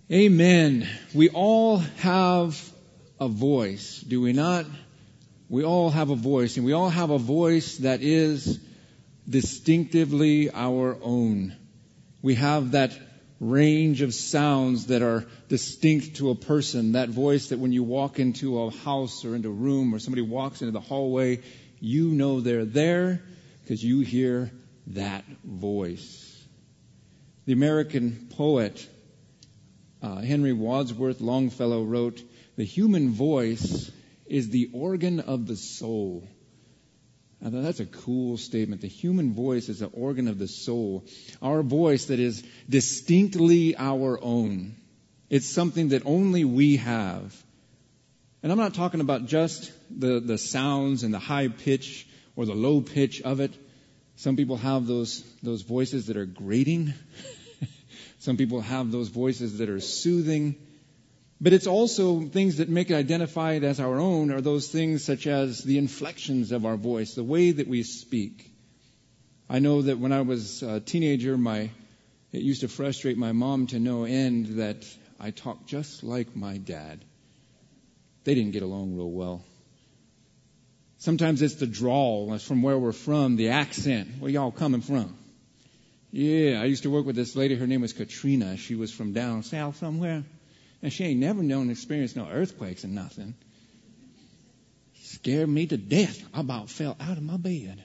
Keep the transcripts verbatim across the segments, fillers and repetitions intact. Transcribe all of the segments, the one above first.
Amen. We all have a voice, do we not? We all have a voice, and we all have a voice that is distinctively our own. We have that range of sounds that are distinct to a person, that voice that when you walk into a house or into a room or somebody walks into the hallway, you know they're there because you hear that voice. The American poet Uh, Henry Wadsworth Longfellow wrote, "The human voice is the organ of the soul." I thought that's a cool statement. The human voice is the organ of the soul. Our voice that is distinctly our own. It's something that only we have. And I'm not talking about just the, the sounds and the high pitch or the low pitch of it. Some people have those, those voices that are grating. Some people have those voices that are soothing. But it's also things that make it identified as our own are those things such as the inflections of our voice, the way that we speak. I know that when I was a teenager, my it used to frustrate my mom to no end that I talked just like my dad. They didn't get along real well. Sometimes it's the drawl from where we're from, the accent. Where y'all coming from? Yeah, I used to work with this lady. Her name was Katrina. She was from down south somewhere. And she ain't never known experienced no earthquakes or nothing. Scared me to death. I about fell out of my bed.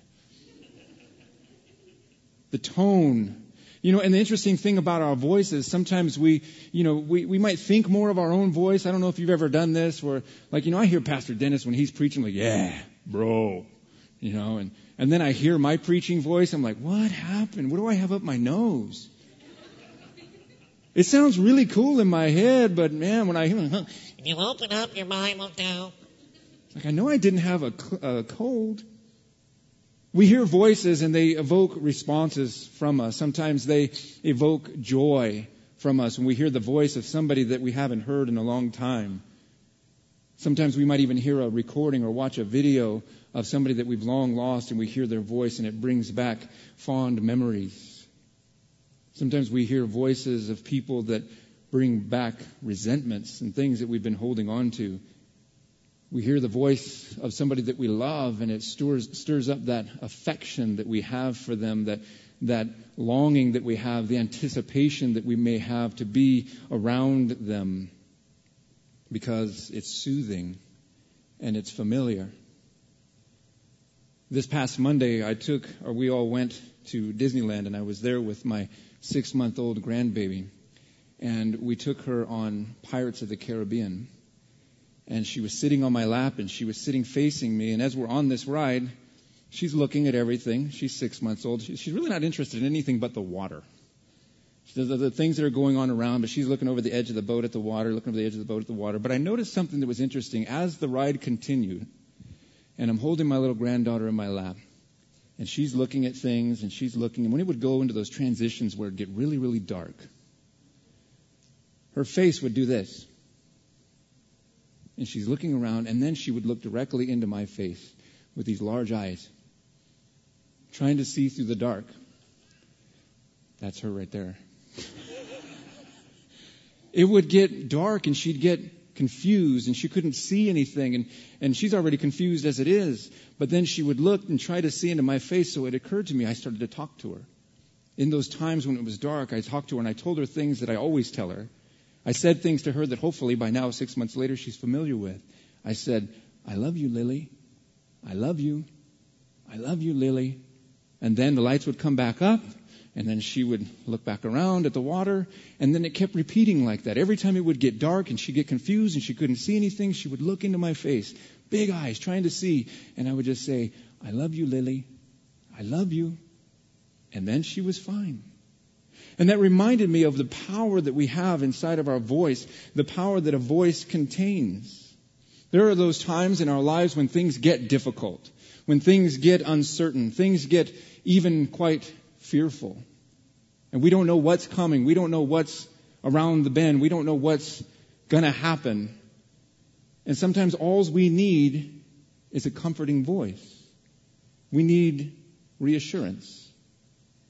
The tone. You know, and the interesting thing about our voices, sometimes we, you know, we, we might think more of our own voice. I don't know if you've ever done this where, like, you know, I hear Pastor Dennis when he's preaching, like, yeah, bro. You know, and, and then I hear my preaching voice. I'm like, what happened? What do I have up my nose? It sounds really cool in my head, but man, when I hear it, huh, If you open up your Bible now. Like, I know I didn't have a, a cold. We hear voices and they evoke responses from us. Sometimes they evoke joy from us when we hear the voice of somebody that we haven't heard in a long time. Sometimes we might even hear a recording or watch a video of somebody that we've long lost and we hear their voice and it brings back fond memories. Sometimes we hear voices of people that bring back resentments and things that we've been holding on to. We hear the voice of somebody that we love and it stirs, stirs up that affection that we have for them, that, that longing that we have, the anticipation that we may have to be around them because it's soothing and it's familiar. This past Monday, I took, or we all went to Disneyland, and I was there with my six-month-old grandbaby. And we took her on Pirates of the Caribbean. And she was sitting on my lap, and she was sitting facing me. And as we're on this ride, she's looking at everything. She's six months old. She's really not interested in anything but the water. The, the, the things that are going on around, but she's looking over the edge of the boat at the water, looking over the edge of the boat at the water. But I noticed something that was interesting. As the ride continued, and I'm holding my little granddaughter in my lap. And she's looking at things, and she's looking. And when it would go into those transitions where it would get really, really dark, her face would do this. And she's looking around, and then she would look directly into my face with these large eyes, trying to see through the dark. That's her right there. It would get dark, and she'd get confused, and she couldn't see anything, and, and she's already confused as it is. But then she would look and try to see into my face, so it occurred to me I started to talk to her. In those times when it was dark, I talked to her, and I told her things that I always tell her. I said things to her that hopefully by now, six months later, she's familiar with. I said, I love you, Lily. I love you. I love you, Lily. And then the lights would come back up. And then she would look back around at the water, and then it kept repeating like that. Every time it would get dark and she'd get confused and she couldn't see anything, she would look into my face, big eyes, trying to see. And I would just say, I love you, Lily. I love you. And then she was fine. And that reminded me of the power that we have inside of our voice, the power that a voice contains. There are those times in our lives when things get difficult, when things get uncertain, things get even quite fearful. And we don't know what's coming. We don't know what's around the bend. We don't know what's going to happen. And sometimes all we need is a comforting voice. We need reassurance.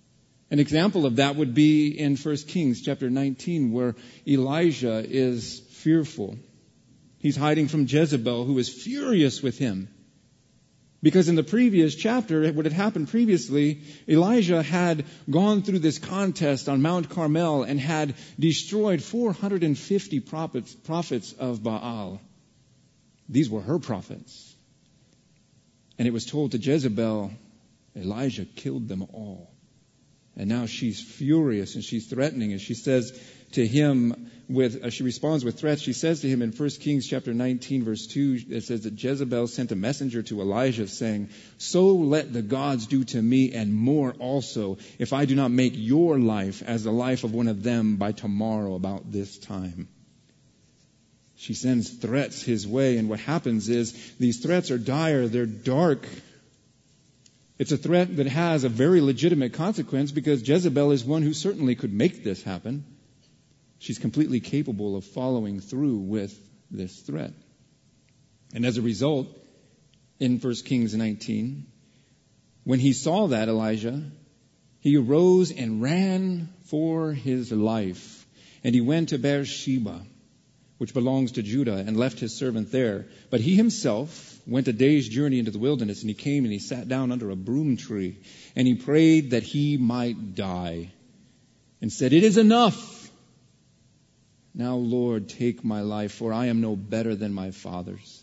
An example of that would be in First Kings chapter nineteen, where Elijah is fearful. He's hiding from Jezebel, who is furious with him. Because in the previous chapter, what had happened previously, Elijah had gone through this contest on Mount Carmel and had destroyed four hundred fifty prophets, prophets of Baal. These were her prophets. And it was told to Jezebel, Elijah killed them all. And now she's furious and she's threatening, and she says to him, with uh, she responds with threats. She says to him in First Kings chapter nineteen, verse two, it says that Jezebel sent a messenger to Elijah saying, "So let the gods do to me and more also, if I do not make your life as the life of one of them by tomorrow about this time." She sends threats his way, and what happens is these threats are dire, they're dark. It's a threat that has a very legitimate consequence, because Jezebel is one who certainly could make this happen. She's completely capable of following through with this threat. And as a result, in First Kings nineteen, when he saw that, Elijah, he arose and ran for his life. And he went to Beersheba, which belongs to Judah, and left his servant there. But he himself went a day's journey into the wilderness, and he came and he sat down under a broom tree, and he prayed that he might die, and said, "It is enough. Now, Lord, take my life, for I am no better than my fathers."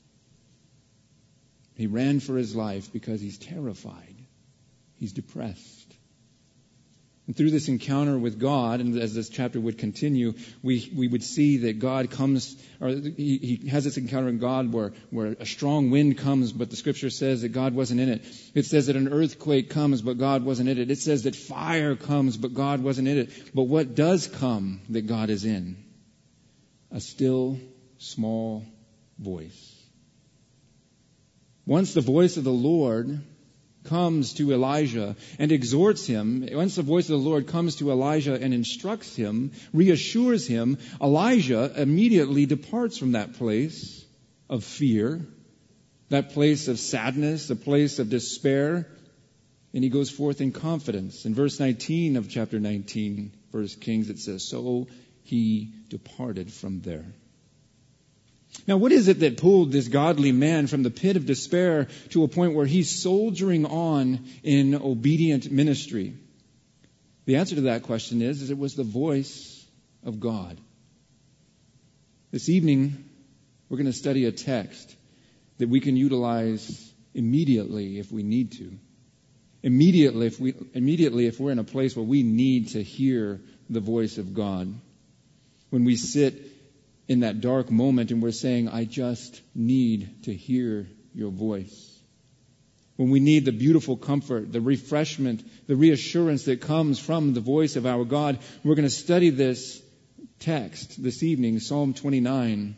He ran for his life because he's terrified. He's depressed. And through this encounter with God, and as this chapter would continue, we, we would see that God comes, or he, he has this encounter in God where, where a strong wind comes, but the scripture says that God wasn't in it. It says that an earthquake comes, but God wasn't in it. It says that fire comes, but God wasn't in it. But what does come that God is in? A still, small voice. Once the voice of the Lord comes to Elijah and exhorts him, once the voice of the Lord comes to Elijah and instructs him, reassures him, Elijah immediately departs from that place of fear, that place of sadness, the place of despair, and he goes forth in confidence. In verse nineteen of chapter nineteen, First Kings, it says, "So he departed from there." Now, what is it that pulled this godly man from the pit of despair to a point where he's soldiering on in obedient ministry? The answer to that question is, is it was the voice of God. This evening, we're going to study a text that we can utilize immediately if we need to. Immediately if we, immediately if we're in a place where we need to hear the voice of God. When we sit in that dark moment and we're saying, "I just need to hear your voice." When we need the beautiful comfort, the refreshment, the reassurance that comes from the voice of our God, we're going to study this text this evening, Psalm twenty-nine,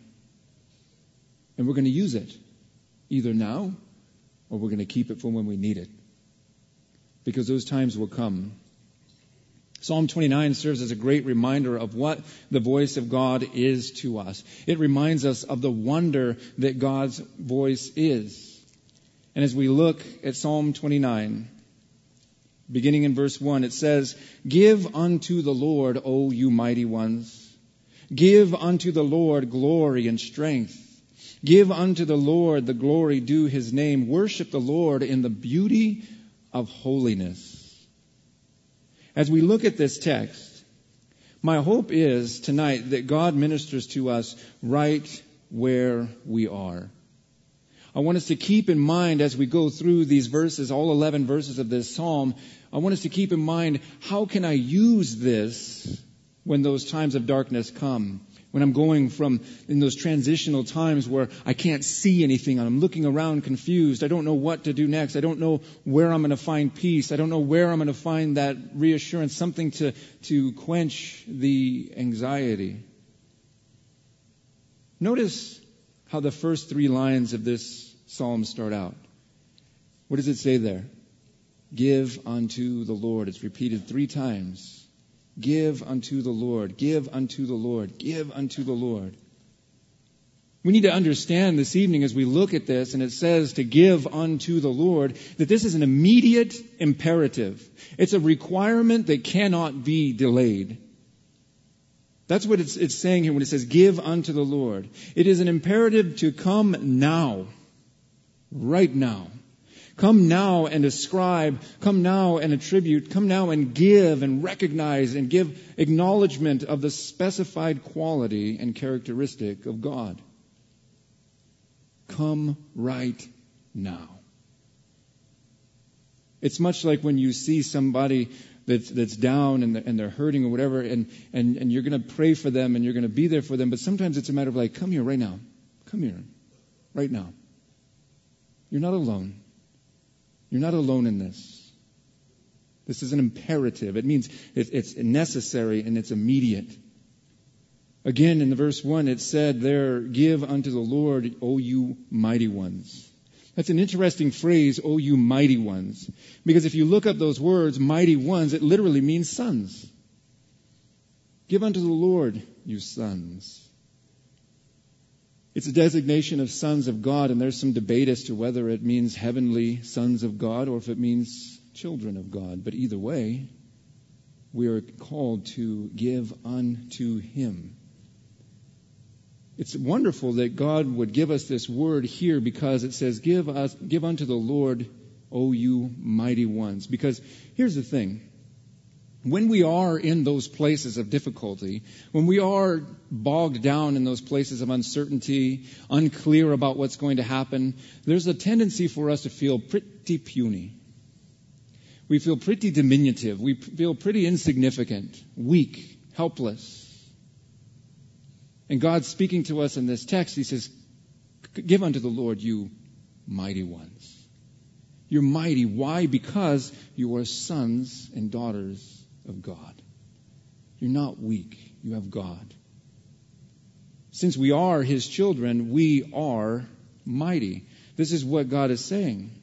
and we're going to use it either now or we're going to keep it for when we need it, because those times will come. Psalm twenty-nine serves as a great reminder of what the voice of God is to us. It reminds us of the wonder that God's voice is. And as we look at Psalm twenty-nine, beginning in verse one, it says, "Give unto the Lord, O you mighty ones. Give unto the Lord glory and strength. Give unto the Lord the glory due his name. Worship the Lord in the beauty of holiness." As we look at this text, my hope is tonight that God ministers to us right where we are. I want us to keep in mind as we go through these verses, all eleven verses of this psalm, I want us to keep in mind, how can I use this when those times of darkness come? When I'm going from in those transitional times where I can't see anything, and I'm looking around confused. I don't know what to do next. I don't know where I'm going to find peace. I don't know where I'm going to find that reassurance, something to, to quench the anxiety. Notice how the first three lines of this psalm start out. What does it say there? Give unto the Lord. It's repeated three times. Give unto the Lord, give unto the Lord, give unto the Lord. We need to understand this evening as we look at this, and it says to give unto the Lord, that this is an immediate imperative. It's a requirement that cannot be delayed. That's what it's, it's saying here when it says give unto the Lord. It is an imperative to come now, right now. Come now and ascribe, come now and attribute, come now and give and recognize and give acknowledgement of the specified quality and characteristic of God. Come right now. It's much like when you see somebody that's, that's down and they're, and they're hurting or whatever, and, and, and you're going to pray for them and you're going to be there for them, but sometimes it's a matter of like, come here right now. Come here right now. You're not alone. You're not alone in this. This is an imperative. It means it, it's necessary and it's immediate. Again, in the verse one, it said there, give unto the Lord, O you mighty ones. That's an interesting phrase, O you mighty ones. Because if you look up those words, mighty ones, it literally means sons. Give unto the Lord, you sons. It's a designation of sons of God, and there's some debate as to whether it means heavenly sons of God or if it means children of God. But either way, we are called to give unto Him. It's wonderful that God would give us this word here because it says, give us, give unto the Lord, O you mighty ones. Because here's the thing. When we are in those places of difficulty, when we are bogged down in those places of uncertainty, unclear about what's going to happen, there's a tendency for us to feel pretty puny. We feel pretty diminutive. We feel pretty insignificant, weak, helpless. And God's speaking to us in this text. He says, give unto the Lord, you mighty ones. You're mighty. Why? Because you are sons and daughters of God. You're not weak. You have God. Since we are His children, we are mighty. This is what God is saying.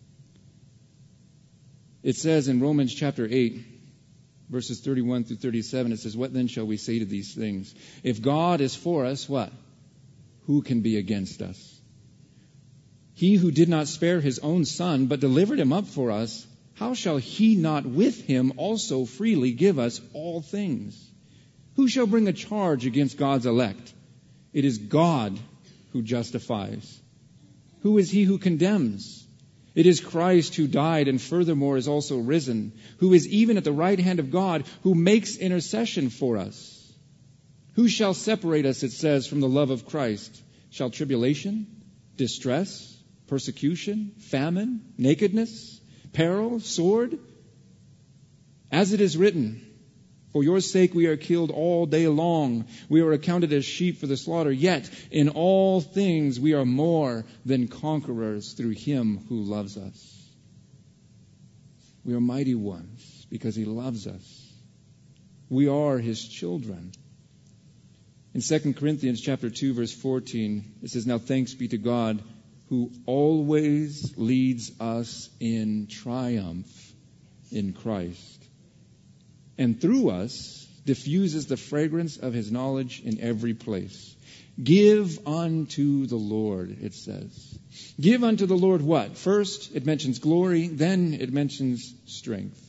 It says in Romans chapter eight, verses thirty-one through thirty-seven, it says, what then shall we say to these things? If God is for us, what? Who can be against us? He who did not spare His own Son, but delivered Him up for us, how shall He not with Him also freely give us all things? Who shall bring a charge against God's elect? It is God who justifies. Who is he who condemns? It is Christ who died and furthermore is also risen, who is even at the right hand of God, who makes intercession for us. Who shall separate us, it says, from the love of Christ? Shall tribulation, distress, persecution, famine, nakedness, peril, sword? As it is written, for your sake we are killed all day long. We are accounted as sheep for the slaughter. Yet in all things we are more than conquerors through Him who loves us. We are mighty ones because He loves us. We are His children. In Second Corinthians chapter two, verse fourteen, it says, now thanks be to God who always leads us in triumph in Christ, and through us diffuses the fragrance of His knowledge in every place. Give unto the Lord, it says. Give unto the Lord what? First, it mentions glory. Then it mentions strength.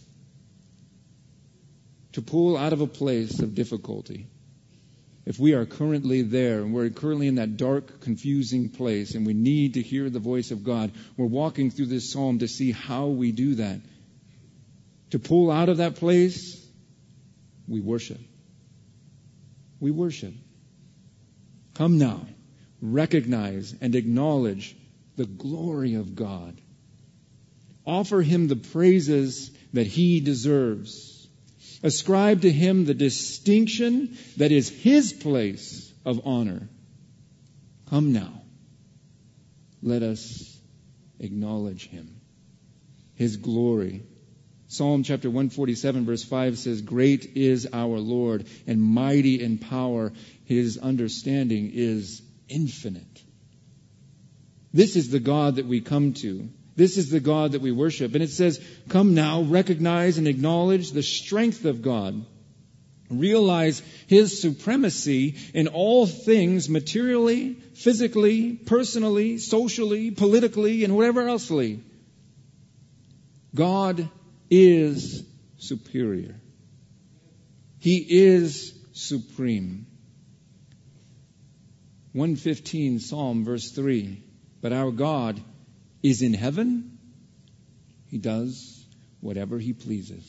To pull out of a place of difficulty. If we are currently there and we're currently in that dark, confusing place and we need to hear the voice of God, we're walking through this psalm to see how we do that. To pull out of that place, we worship. We worship. Come now, recognize and acknowledge the glory of God. Offer Him the praises that He deserves. Ascribe to Him the distinction that is His place of honor. Come now, let us acknowledge Him, His glory. Psalm chapter one forty-seven verse five says, great is our Lord and mighty in power. His understanding is infinite. This is the God that we come to. This is the God that we worship. And it says, come now, recognize and acknowledge the strength of God. Realize His supremacy in all things, materially, physically, personally, socially, politically, and whatever elsely. God is superior. He is supreme. one fifteen Psalm verse three. But our God is in heaven. He does whatever He pleases.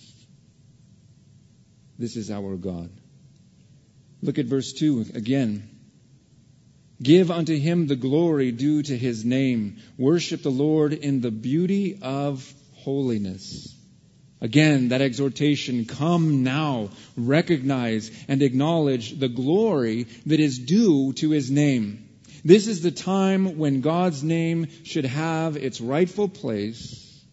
This is our God. Look at verse two again. Give unto Him the glory due to His name. Worship the Lord in the beauty of holiness. Again, that exhortation, come now, recognize and acknowledge the glory that is due to His name. This is the time when God's name should have its rightful place,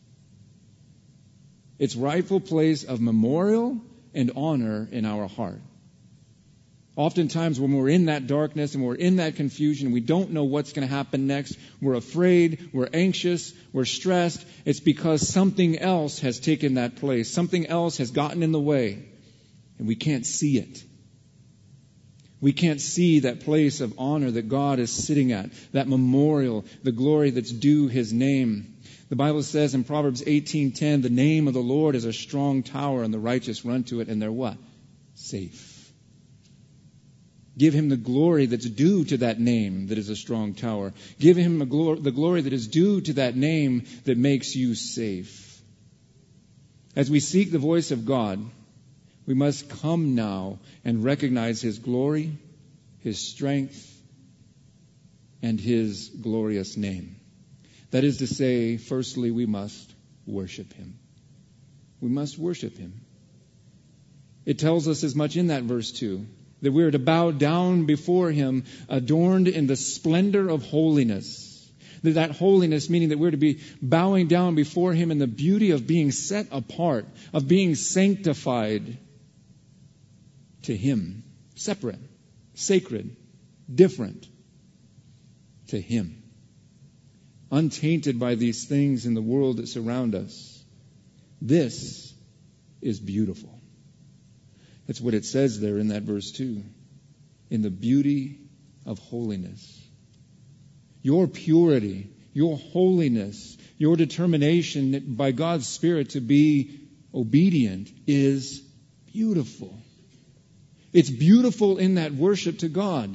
its rightful place of memorial and honor in our heart. Oftentimes when we're in that darkness and we're in that confusion, we don't know what's going to happen next. We're afraid, we're anxious, we're stressed. It's because something else has taken that place. Something else has gotten in the way, and we can't see it. We can't see that place of honor that God is sitting at, that memorial, the glory that's due His name. The Bible says in Proverbs eighteen ten, the name of the Lord is a strong tower, and the righteous run to it, and they're what? Safe. Give Him the glory that's due to that name that is a strong tower. Give Him the glory, the glory that is due to that name that makes you safe. As we seek the voice of God, we must come now and recognize His glory, His strength, and His glorious name. That is to say, firstly, we must worship Him. We must worship Him. It tells us as much in that verse too, that we are to bow down before Him, adorned in the splendor of holiness. That, that holiness meaning that we're to be bowing down before Him in the beauty of being set apart, of being sanctified to Him, separate, sacred, different to Him. Untainted by these things in the world that surround us. This is beautiful. That's what it says there in that verse too. In the beauty of holiness. Your purity, your holiness, your determination by God's Spirit to be obedient is beautiful. It's beautiful in that worship to God.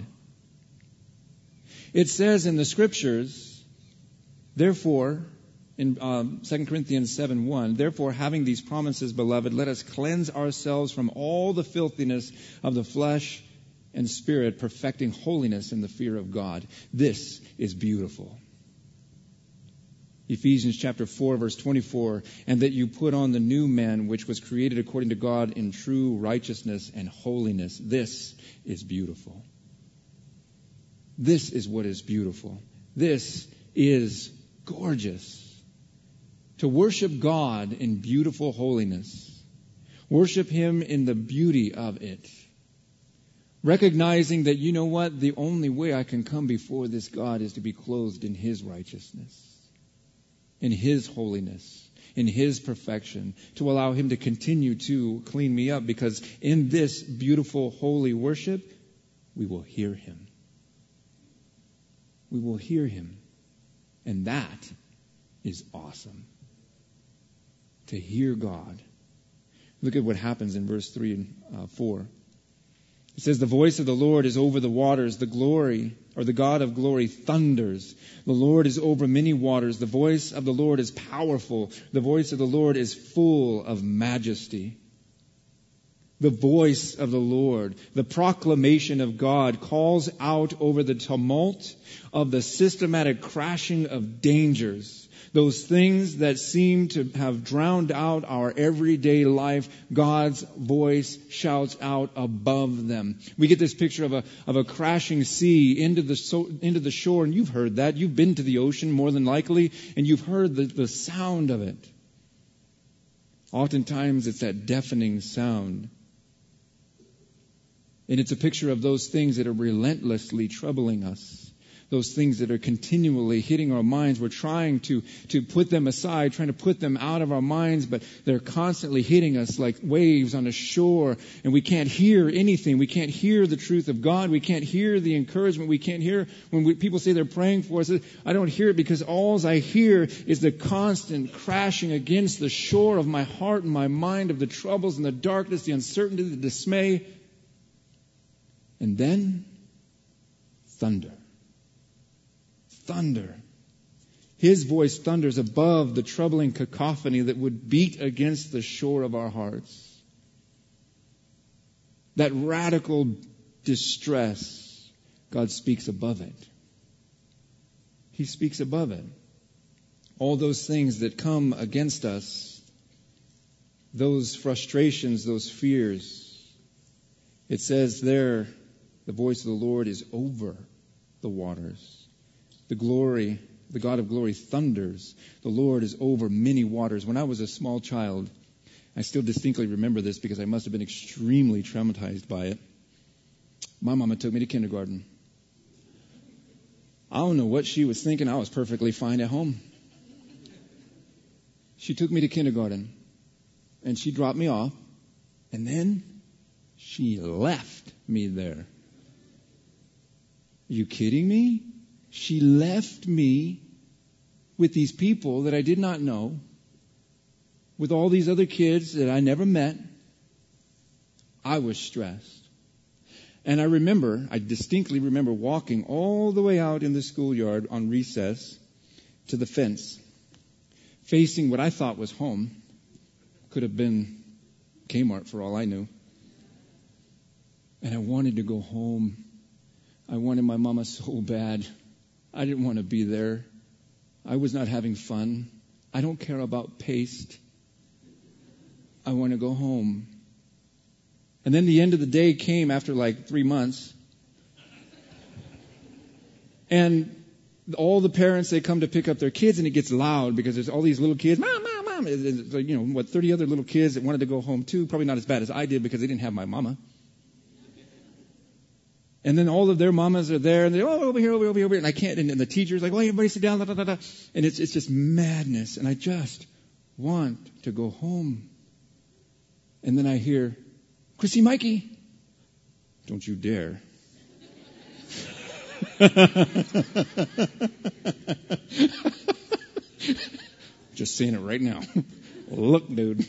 It says in the Scriptures, therefore, in um, Second Corinthians seven one, therefore, having these promises, beloved, let us cleanse ourselves from all the filthiness of the flesh and spirit, perfecting holiness in the fear of God. This is beautiful. Ephesians chapter four, verse twenty-four, and that you put on the new man, which was created according to God in true righteousness and holiness. This is beautiful. This is what is beautiful. This is gorgeous. To worship God in beautiful holiness. Worship Him in the beauty of it. Recognizing that, you know what, the only way I can come before this God is to be clothed in His righteousness, in His holiness, in His perfection, to allow Him to continue to clean me up, because in this beautiful, holy worship, we will hear Him. We will hear Him. And that is awesome. To hear God. Look at what happens in verse three and uh, four. It says, the voice of the Lord is over the waters. The glory, or the God of glory, thunders. The Lord is over many waters. The voice of the Lord is powerful. The voice of the Lord is full of majesty. The voice of the Lord, the proclamation of God, calls out over the tumult of the systematic crashing of dangers. Those things that seem to have drowned out our everyday life, God's voice shouts out above them. We get this picture of a of a crashing sea into the so, into the shore, and you've heard that. You've been to the ocean more than likely, and you've heard the, the sound of it. Oftentimes it's that deafening sound. And it's a picture of those things that are relentlessly troubling us. those things that are continually hitting our minds. We're trying to, to put them aside, trying to put them out of our minds, but they're constantly hitting us like waves on a shore, and we can't hear anything. We can't hear the truth of God. We can't hear the encouragement. We can't hear when we, people say they're praying for us. I don't hear it because all I hear is the constant crashing against the shore of my heart and my mind of the troubles and the darkness, the uncertainty, the dismay. And then thunder. Thunder. His voice thunders above the troubling cacophony that would beat against the shore of our hearts. That radical distress, God speaks above it. He speaks above it. All those things that come against us, those frustrations, those fears. It says there, the voice of the Lord is over the waters. The glory, the God of glory thunders. The Lord is over many waters. When I was a small child, I still distinctly remember this because I must have been extremely traumatized by it. My mama took me to kindergarten. I don't know what she was thinking. I was perfectly fine at home. She took me to kindergarten, and she dropped me off, and then she left me there. Are you kidding me? She left me with these people that I did not know, with all these other kids that I never met. I was stressed. And I remember, I distinctly remember walking all the way out in the schoolyard on recess to the fence, facing what I thought was home. Could have been Kmart for all I knew. And I wanted to go home. I wanted my mama so bad. I didn't want to be there. I was not having fun. I don't care about paste. I want to go home. And then the end of the day came after like three months. And all the parents, they come to pick up their kids, and it gets loud because there's all these little kids. Mom, mom, mom. It's like, you know, what, thirty other little kids that wanted to go home too. Probably not as bad as I did because they didn't have my mama. And then all of their mamas are there, and they're, oh, over here, over here, over here. And I can't, and, and the teacher's like, oh, everybody sit down, da, da, da, da. And it's, it's just madness. And I just want to go home. And then I hear, Chrissy, Mikey, don't you dare. Just saying it right now. Look, dude.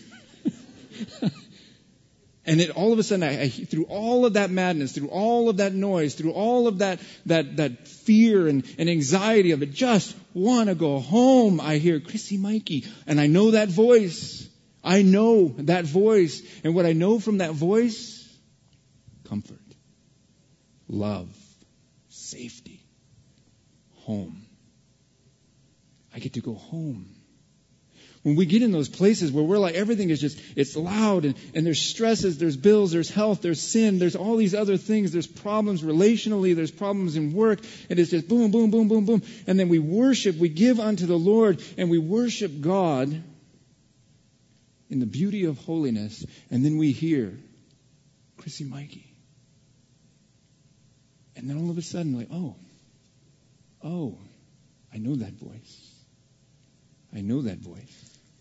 And it all of a sudden, I, I, through all of that madness, through all of that noise, through all of that that that fear and, and anxiety of it, just want to go home, I hear, Chrissy, Mikey. And I know that voice. I know that voice. And what I know from that voice, comfort, love, safety, home. I get to go home. When we get in those places where we're like, everything is just, it's loud, and, and there's stresses, there's bills, there's health, there's sin, there's all these other things, there's problems relationally, there's problems in work, and it's just boom, boom, boom, boom, boom. And then we worship, we give unto the Lord, and we worship God in the beauty of holiness, and then we hear, Chrissy, Mikey. And then all of a sudden, like, oh, oh, I know that voice. I know that voice.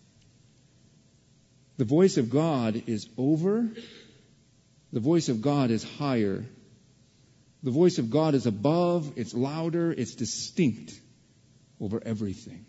The voice of God is over. The voice of God is higher. The voice of God is above. It's louder. It's distinct over everything.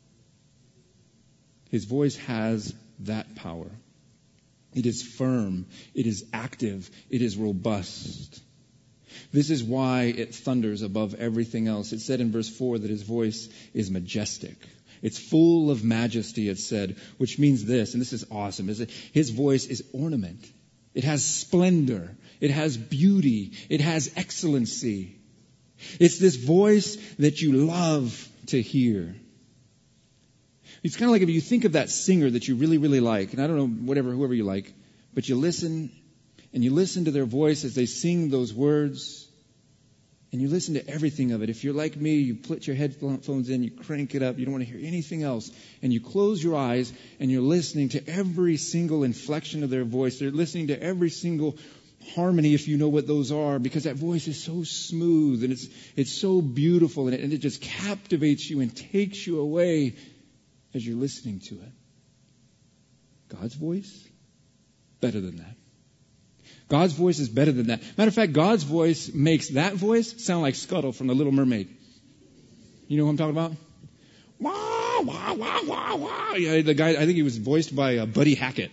His voice has that power. It is firm. It is active. It is robust. This is why it thunders above everything else. It said in verse four that his voice is majestic. It's full of majesty, it said, which means this, and this is awesome, is that his voice is ornament. It has splendor. It has beauty. It has excellency. It's this voice that you love to hear. It's kind of like if you think of that singer that you really, really like, and I don't know, whatever, whoever you like, but you listen, and you listen to their voice as they sing those words, and you listen to everything of it. If you're like me, you put your headphones in, you crank it up, you don't want to hear anything else. And you close your eyes and you're listening to every single inflection of their voice. They're listening to every single harmony, if you know what those are, because that voice is so smooth and it's it's so beautiful, and it, and it just captivates you and takes you away as you're listening to it. God's voice? Better than that. God's voice is better than that. Matter of fact, God's voice makes that voice sound like Scuttle from The Little Mermaid. You know who I'm talking about? Wah, wah, wah, wah, wah. Yeah, the guy, I think he was voiced by uh, Buddy Hackett.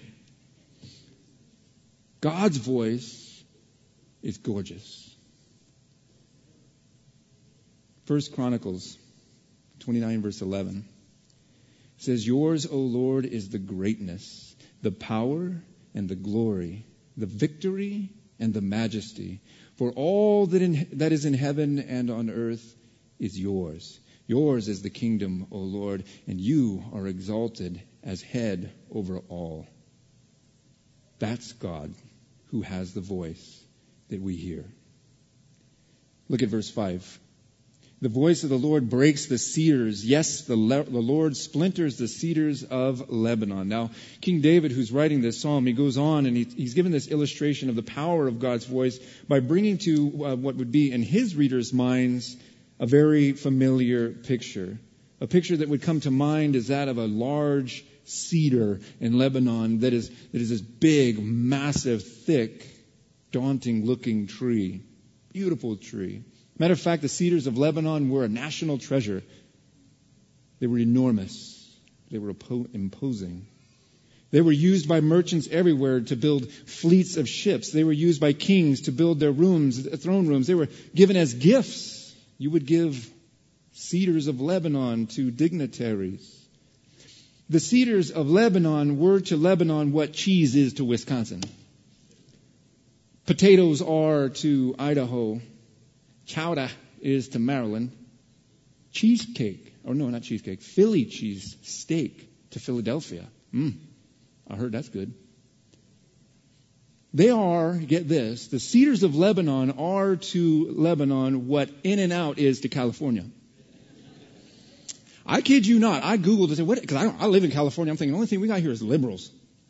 God's voice is gorgeous. First Chronicles twenty-nine, verse eleven says, "Yours, O Lord, is the greatness, the power, and the glory, the victory, and the majesty. For all that, in, that is in heaven and on earth is yours. Yours is the kingdom, O Lord, and you are exalted as head over all." That's God who has the voice that we hear. Look at verse five. "The voice of the Lord breaks the cedars. Yes, the, le- the Lord splinters the cedars of Lebanon." Now, King David, who's writing this psalm, he goes on and he, he's given this illustration of the power of God's voice by bringing to uh, what would be in his readers' minds a very familiar picture. A picture that would come to mind is that of a large cedar in Lebanon that is that is this big, massive, thick, daunting-looking tree. Beautiful tree. Matter of fact, the cedars of Lebanon were a national treasure. They were enormous. They were imposing. They were used by merchants everywhere to build fleets of ships. They were used by kings to build their rooms, throne rooms. They were given as gifts. You would give cedars of Lebanon to dignitaries. The cedars of Lebanon were to Lebanon what cheese is to Wisconsin. Potatoes are to Idaho. Chowder is to Maryland. Cheesecake, or no, not cheesecake, Philly cheese steak to Philadelphia. Mm, I heard that's good. They are, get this, the cedars of Lebanon are to Lebanon what In-N-Out is to California. I kid you not. I Googled and said, what? Because I, don't, I live in California. I'm thinking the only thing we got here is liberals.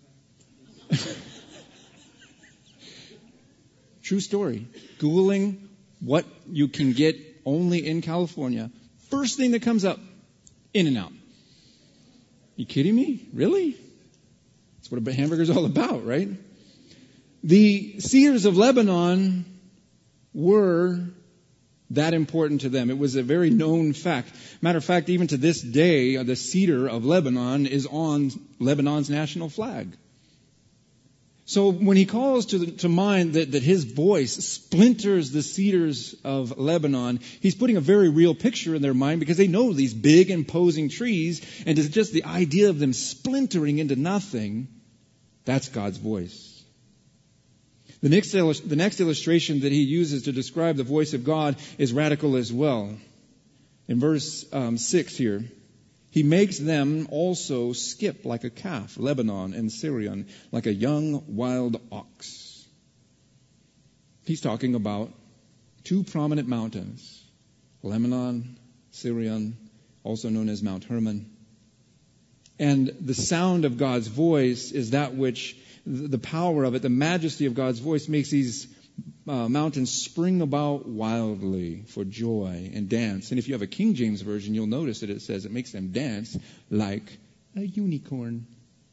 True story. Googling what you can get only in California. First thing that comes up, In-N-Out. You kidding me? Really? That's what a hamburger's all about, right? The cedars of Lebanon were that important to them. It was a very known fact. Matter of fact, even to this day, the cedar of Lebanon is on Lebanon's national flag. So when he calls to, the, to mind that, that his voice splinters the cedars of Lebanon, he's putting a very real picture in their mind because they know these big, imposing trees, and it's just the idea of them splintering into nothing. That's God's voice. The next, the next illustration that he uses to describe the voice of God is radical as well. In verse um, six here, he makes them also skip like a calf, Lebanon and Syrian, like a young wild ox. He's talking about two prominent mountains, Lebanon, Syrian, also known as Mount Hermon. And the sound of God's voice is that which the power of it, the majesty of God's voice makes these uh, mountains spring about wildly for joy and dance. And if you have a King James version, you'll notice that it says it makes them dance like a unicorn.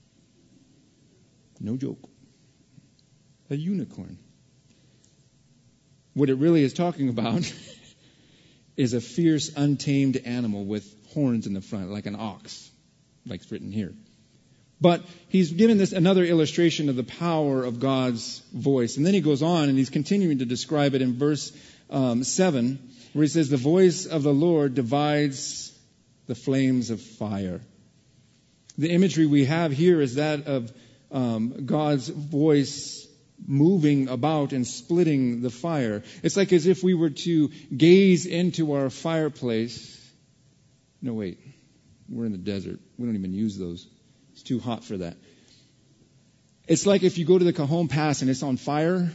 No joke. A unicorn. What it really is talking about is a fierce, untamed animal with horns in the front, like an ox, like it's written here. But he's given this another illustration of the power of God's voice. And then he goes on and he's continuing to describe it in verse um, seven, where he says, "The voice of the Lord divides the flames of fire." The imagery we have here is that of um, God's voice moving about and splitting the fire. It's like as if we were to gaze into our fireplace. No, wait. We're in the desert. We don't even use those. It's too hot for that. It's like if you go to the Cajon Pass and it's on fire.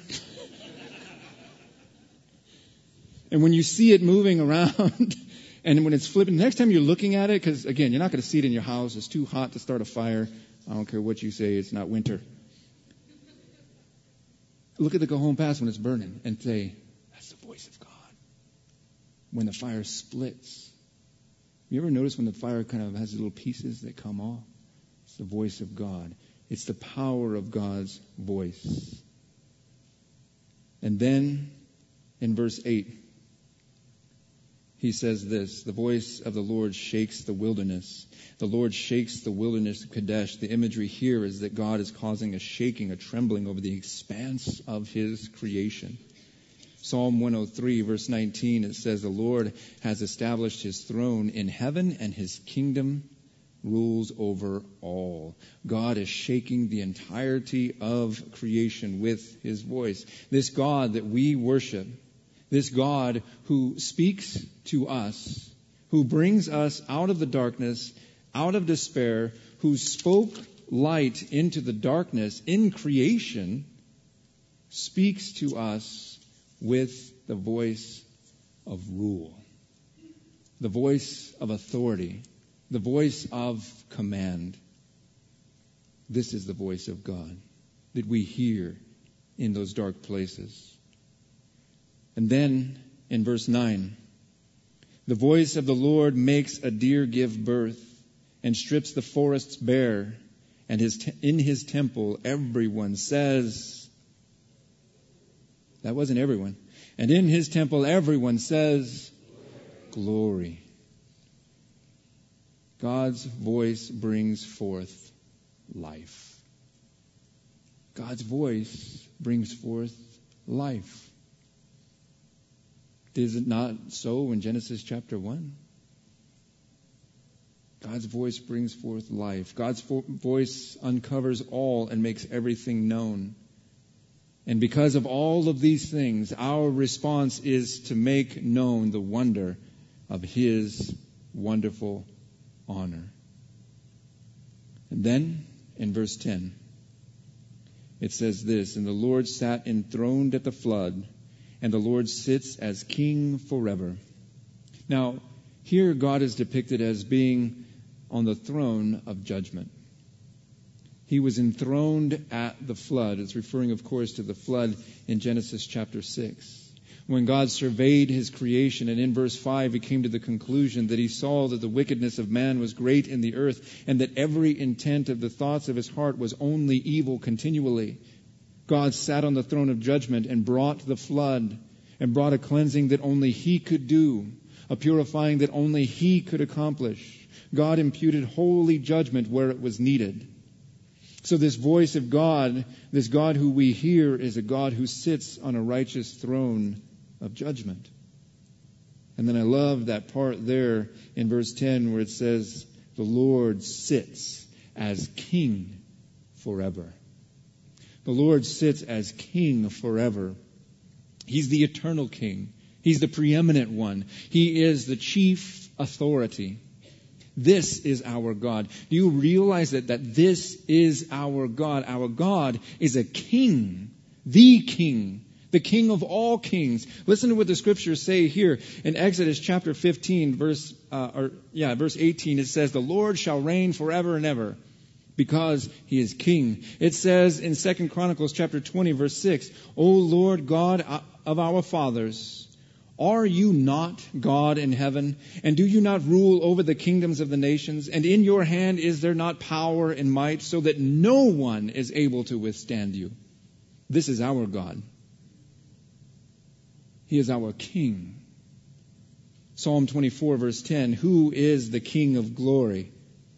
And when you see it moving around and when it's flipping, next time you're looking at it, because again, you're not going to see it in your house. It's too hot to start a fire. I don't care what you say. It's not winter. Look at the Cajon Pass when it's burning and say, that's the voice of God. When the fire splits. You ever notice when the fire kind of has little pieces that come off? It's the voice of God. It's the power of God's voice. And then in verse eight, he says this, the voice of the Lord shakes the wilderness. The Lord shakes the wilderness of Kadesh. The imagery here is that God is causing a shaking, a trembling over the expanse of his creation. Psalm one oh three, verse nineteen, it says, the Lord has established his throne in heaven, and his kingdom rules over all. God is shaking the entirety of creation with his voice. This God that we worship, this God who speaks to us, who brings us out of the darkness, out of despair, who spoke light into the darkness in creation, speaks to us with the voice of rule, the voice of authority, the voice of command. This is the voice of God that we hear in those dark places. And then in verse nine, the voice of the Lord makes a deer give birth and strips the forests bare, and his te- in his temple everyone says, that wasn't everyone, and in his temple everyone says, glory. God's voice brings forth life. God's voice brings forth life. Is it not so in Genesis chapter one? God's voice brings forth life. God's vo- voice uncovers all and makes everything known. And because of all of these things, our response is to make known the wonder of his wonderful honor. And then in verse ten, it says this, and the Lord sat enthroned at the flood, and the Lord sits as king forever. Now, here God is depicted as being on the throne of judgment. He was enthroned at the flood. It's referring, of course, to the flood in Genesis chapter six. When God surveyed his creation, and in verse five he came to the conclusion that he saw that the wickedness of man was great in the earth, and that every intent of the thoughts of his heart was only evil continually. God sat on the throne of judgment and brought the flood, and brought a cleansing that only he could do, a purifying that only he could accomplish. God imputed holy judgment where it was needed. So this voice of God, this God who we hear, is a God who sits on a righteous throne of judgment. And then I love that part there in verse ten where it says, the Lord sits as king forever. The Lord sits as king forever. He's the eternal king. He's the preeminent one. He is the chief authority. This is our God. Do you realize that, that this is our God? Our God is a king, the king, the king of all kings. Listen to what the scriptures say here in Exodus chapter fifteen, verse uh, or yeah, verse eighteen. It says, "The Lord shall reign forever and ever, because he is king." It says in Second Chronicles chapter twenty, verse six, "O Lord God of our fathers, are you not God in heaven? And do you not rule over the kingdoms of the nations? And in your hand is there not power and might, so that no one is able to withstand you?" This is our God. He is our king. Psalm twenty-four, verse ten, "Who is the King of glory?"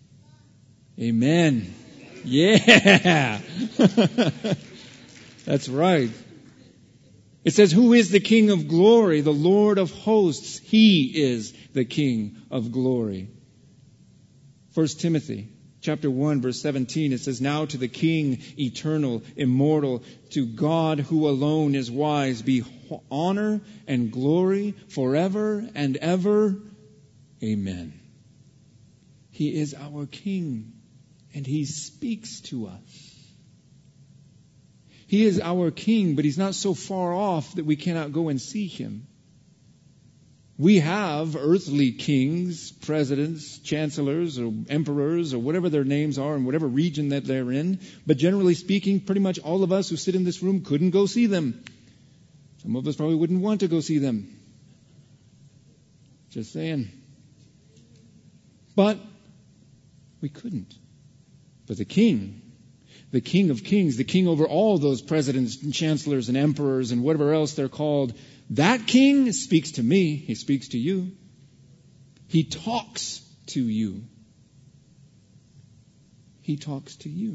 Amen. Yeah. That's right. It says, "Who is the King of glory? The Lord of hosts. He is the King of glory." First Timothy chapter one, verse seventeen, it says, "Now to the King, eternal, immortal, to God who alone is wise, be honor and glory forever and ever. Amen." He is our King, and he speaks to us. He is our King, but he's not so far off that we cannot go and see him. We have earthly kings, presidents, chancellors, or emperors, or whatever their names are in whatever region that they're in. But generally speaking, pretty much all of us who sit in this room couldn't go see them. Some of us probably wouldn't want to go see them. Just saying. But we couldn't. But the king, the king of kings, the king over all those presidents and chancellors and emperors and whatever else they're called, that king speaks to me. He speaks to you. He talks to you. He talks to you.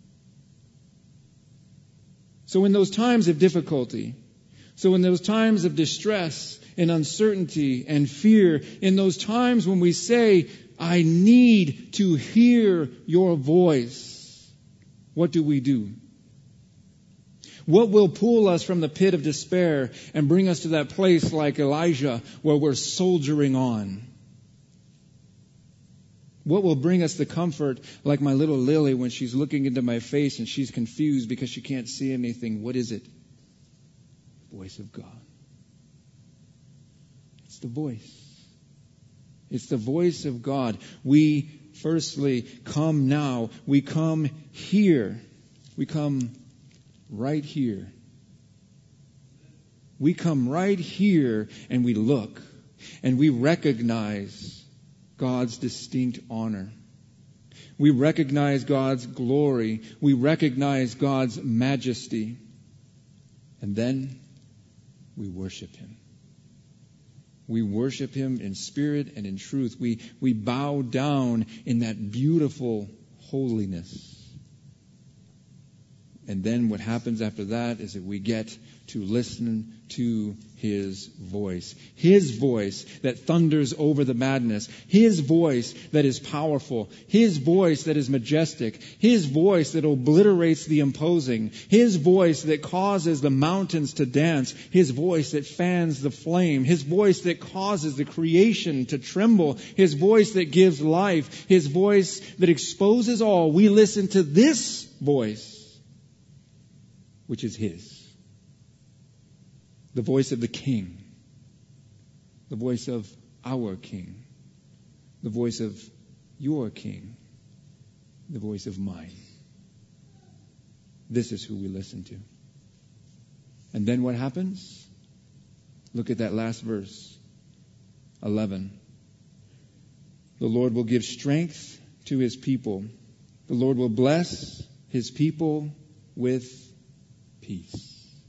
So in those times of difficulty, so in those times of distress and uncertainty and fear, in those times when we say, I need to hear your voice, what do we do? What will pull us from the pit of despair and bring us to that place like Elijah where we're soldiering on? What will bring us the comfort like my little Lily when she's looking into my face and she's confused because she can't see anything? What is it? The voice of God. It's the voice. It's the voice of God. We firstly come now. We come here. We come right here. We come right here and we look and we recognize God's distinct honor. We recognize God's glory. We recognize God's majesty. And then we worship Him. We worship Him in spirit and in truth. We, we bow down in that beautiful holiness. And then what happens after that is that we get to listen to His voice. His voice that thunders over the madness. His voice that is powerful. His voice that is majestic. His voice that obliterates the imposing. His voice that causes the mountains to dance. His voice that fans the flame. His voice that causes the creation to tremble. His voice that gives life. His voice that exposes all. We listen to this voice, which is His. The voice of the King. The voice of our King. The voice of your King. The voice of mine. This is who we listen to. And then what happens? Look at that last verse. eleven. The Lord will give strength to His people. The Lord will bless His people with peace.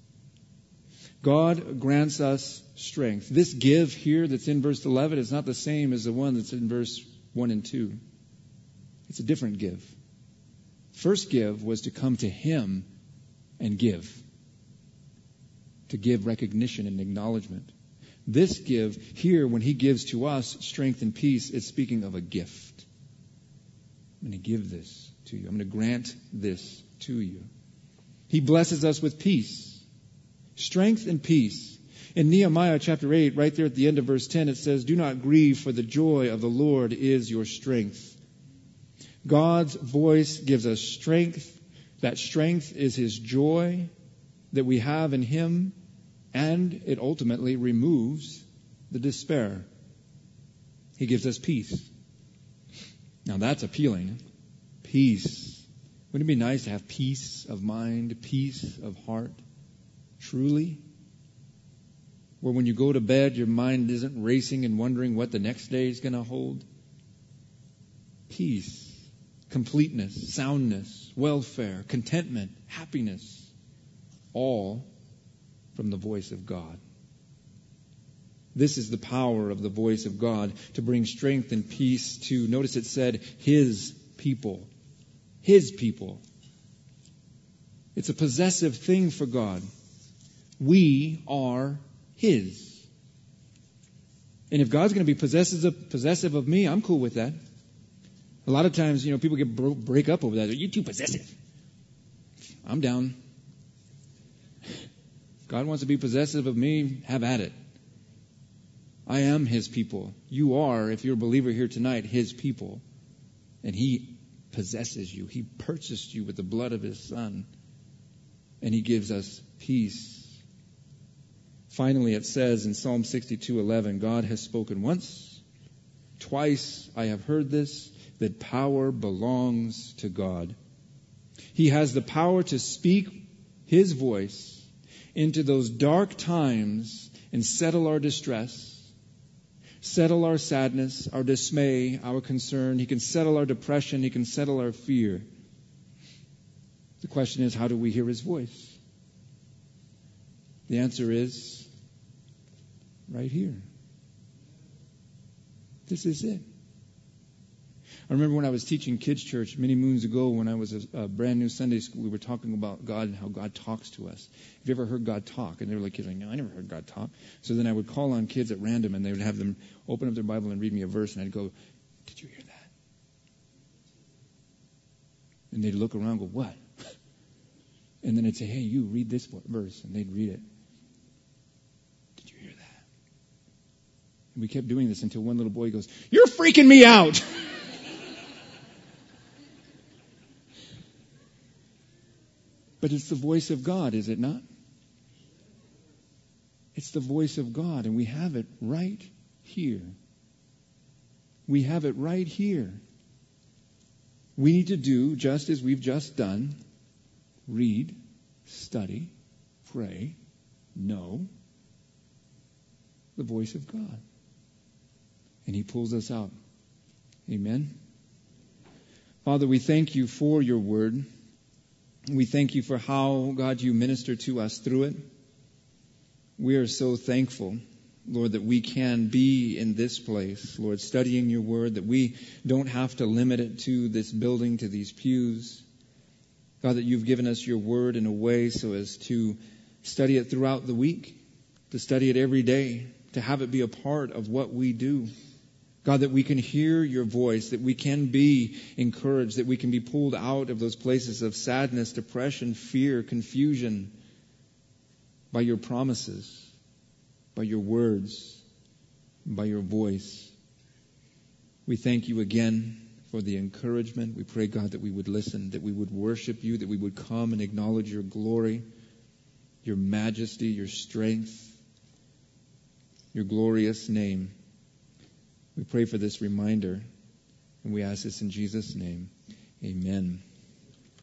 God grants us strength. This give here that's in verse eleven is not the same as the one that's in verse one and two. It's a different give. First give was to come to Him and give. To give recognition and acknowledgement. This give here, when He gives to us strength and peace, it's speaking of a gift. I'm going to give this to you. I'm going to grant this to you. He blesses us with peace. Strength and peace. In Nehemiah chapter eight, right there at the end of verse ten, it says, do not grieve, for the joy of the Lord is your strength. God's voice gives us strength. That strength is His joy that we have in Him, and it ultimately removes the despair. He gives us peace. Now that's appealing. Peace. Wouldn't it be nice to have peace of mind, peace of heart? Truly, where when you go to bed, your mind isn't racing and wondering what the next day is going to hold. Peace, completeness, soundness, welfare, contentment, happiness, all from the voice of God. This is the power of the voice of God to bring strength and peace to, notice it said, His people. His people. It's a possessive thing for God. We are His. And if God's going to be possessive of, possessive of me, I'm cool with that. A lot of times, you know, people get bro- break up over that. You're too possessive. I'm down. God wants to be possessive of me, have at it. I am His people. You are, if you're a believer here tonight, His people. And He possesses you. He purchased you with the blood of His Son. And He gives us peace. Finally, it says in Psalm sixty-two eleven, God has spoken once, twice I have heard this, that power belongs to God. He has the power to speak His voice into those dark times and settle our distress, settle our sadness, our dismay, our concern. He can settle our depression. He can settle our fear. The question is, how do we hear His voice? The answer is right here. This is it. I remember when I was teaching kids' church many moons ago when I was a, a brand new Sunday school, we were talking about God and how God talks to us. Have you ever heard God talk? And they were like, kids like, no, I never heard God talk. So then I would call on kids at random and they would have them open up their Bible and read me a verse and I'd go, did you hear that? And they'd look around and go, what? And then I'd say, hey, you read this verse. And they'd read it. Did you hear that? And we kept doing this until one little boy goes, you're freaking me out. But it's the voice of God, is it not? It's the voice of God, and we have it right here. We have it right here. We need to do just as we've just done. Read, study, pray, know the voice of God. And He pulls us out. Amen. Father, we thank You for Your word. We thank You for how, God, You minister to us through it. We are so thankful, Lord, that we can be in this place, Lord, studying Your word, that we don't have to limit it to this building, to these pews. God, that You've given us Your word in a way so as to study it throughout the week, to study it every day, to have it be a part of what we do. God, that we can hear Your voice, that we can be encouraged, that we can be pulled out of those places of sadness, depression, fear, confusion by Your promises, by Your words, by Your voice. We thank You again for the encouragement. We pray, God, that we would listen, that we would worship You, that we would come and acknowledge Your glory, Your majesty, Your strength, Your glorious name. We pray for this reminder, and we ask this in Jesus' name. Amen.